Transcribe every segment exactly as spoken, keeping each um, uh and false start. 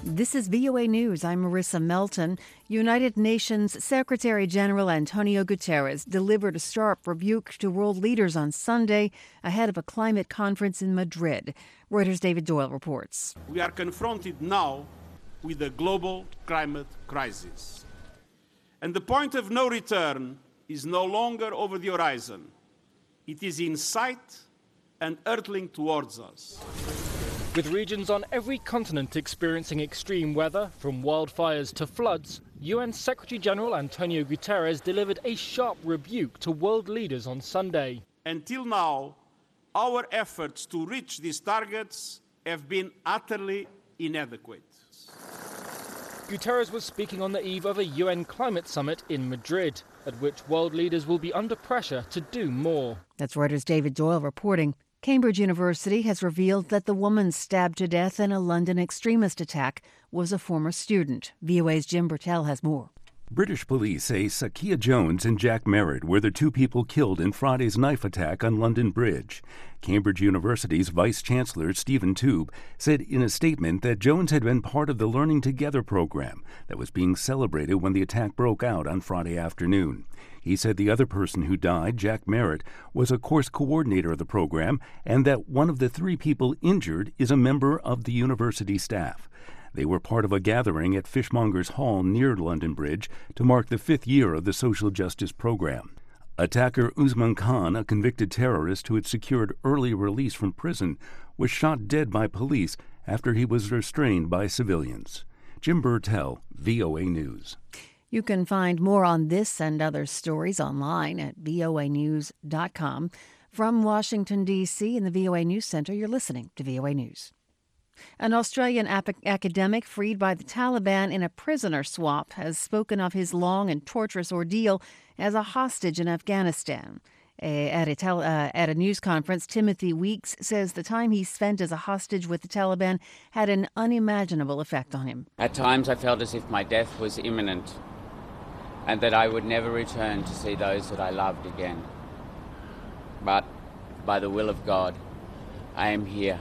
This is V O A News. I'm Marissa Melton. United Nations Secretary General Antonio Guterres delivered a sharp rebuke to world leaders on Sunday ahead of a climate conference in Madrid. Reuters' David Doyle reports. We are confronted now with a global climate crisis. And the point of no return is no longer over the horizon. It is in sight and hurtling towards us. With regions on every continent experiencing extreme weather, from wildfires to floods, U N Secretary-General Antonio Guterres delivered a sharp rebuke to world leaders on Sunday. Until now, our efforts to reach these targets have been utterly inadequate. Guterres was speaking on the eve of a U N climate summit in Madrid, at which world leaders will be under pressure to do more. That's Reuters' David Doyle reporting. Cambridge University has revealed that the woman stabbed to death in a London extremist attack was a former student. V O A's Jim Bertel has more. British police say Sakia Jones and Jack Merritt were the two people killed in Friday's knife attack on London Bridge. Cambridge University's Vice-Chancellor Stephen Toobh said in a statement that Jones had been part of the Learning Together program that was being celebrated when the attack broke out on Friday afternoon. He said the other person who died, Jack Merritt, was a course coordinator of the program and that one of the three people injured is a member of the university staff. They were part of a gathering at Fishmongers Hall near London Bridge to mark the fifth year of the social justice program. Attacker Usman Khan, a convicted terrorist who had secured early release from prison, was shot dead by police after he was restrained by civilians. Jim Bertel, V O A News. You can find more on this and other stories online at V O A news dot com. From Washington, D C in the V O A News Center, you're listening to V O A News. An Australian ap- academic freed by the Taliban in a prisoner swap has spoken of his long and torturous ordeal as a hostage in Afghanistan. A, at, a tel- uh, at a news conference, Timothy Weeks says the time he spent as a hostage with the Taliban had an unimaginable effect on him. At times I felt as if my death was imminent and that I would never return to see those that I loved again. But by the will of God, I am here.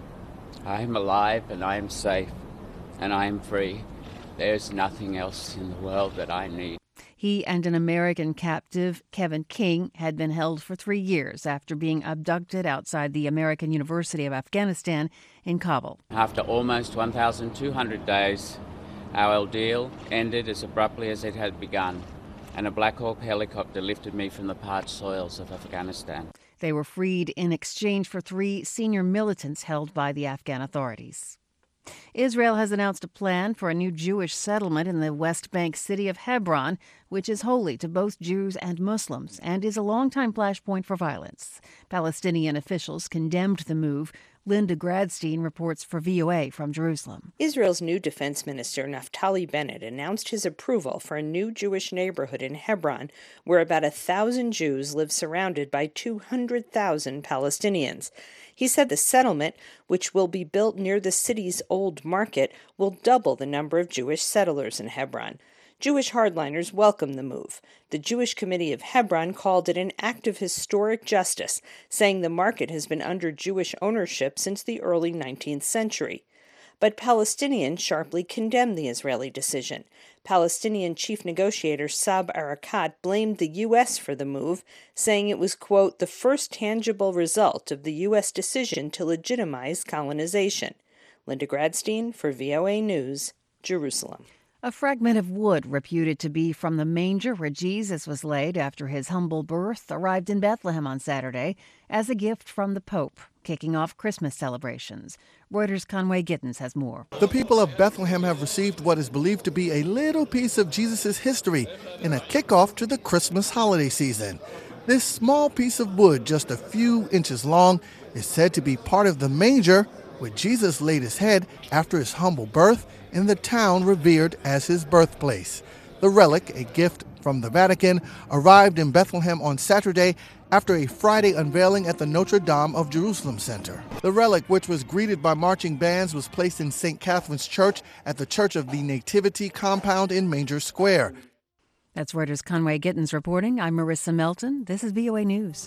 I am alive and I am safe and I am free. There's nothing else in the world that I need. He and an American captive, Kevin King, had been held for three years after being abducted outside the American University of Afghanistan in Kabul. After almost one thousand two hundred days, our ordeal ended as abruptly as it had begun, and a Black Hawk helicopter lifted me from the parched soils of Afghanistan. They were freed in exchange for three senior militants held by the Afghan authorities. Israel has announced a plan for a new Jewish settlement in the West Bank city of Hebron, which is holy to both Jews and Muslims and is a longtime flashpoint for violence. Palestinian officials condemned the move. Linda Gradstein reports for V O A from Jerusalem. Israel's new defense minister, Naftali Bennett, announced his approval for a new Jewish neighborhood in Hebron, where about a thousand Jews live surrounded by two hundred thousand Palestinians. He said the settlement, which will be built near the city's old market, will double the number of Jewish settlers in Hebron. Jewish hardliners welcomed the move. The Jewish Committee of Hebron called it an act of historic justice, saying the market has been under Jewish ownership since the early nineteenth century. But Palestinians sharply condemned the Israeli decision. Palestinian chief negotiator Saeb Erekat blamed the U S for the move, saying it was, quote, the first tangible result of the U S decision to legitimize colonization. Linda Gradstein for V O A News, Jerusalem. A fragment of wood reputed to be from the manger where Jesus was laid after his humble birth arrived in Bethlehem on Saturday as a gift from the Pope, kicking off Christmas celebrations. Reuters' Conway Gittins has more. The people of Bethlehem have received what is believed to be a little piece of Jesus' history in a kickoff to the Christmas holiday season. This small piece of wood, just a few inches long, is said to be part of the manger where Jesus laid his head after his humble birth in the town revered as his birthplace. The relic, a gift from the Vatican, arrived in Bethlehem on Saturday after a Friday unveiling at the Notre Dame of Jerusalem Center. The relic, which was greeted by marching bands, was placed in Saint Catherine's Church at the Church of the Nativity compound in Manger Square. That's Reuters' Conway Gittins reporting. I'm Marissa Melton. This is V O A News.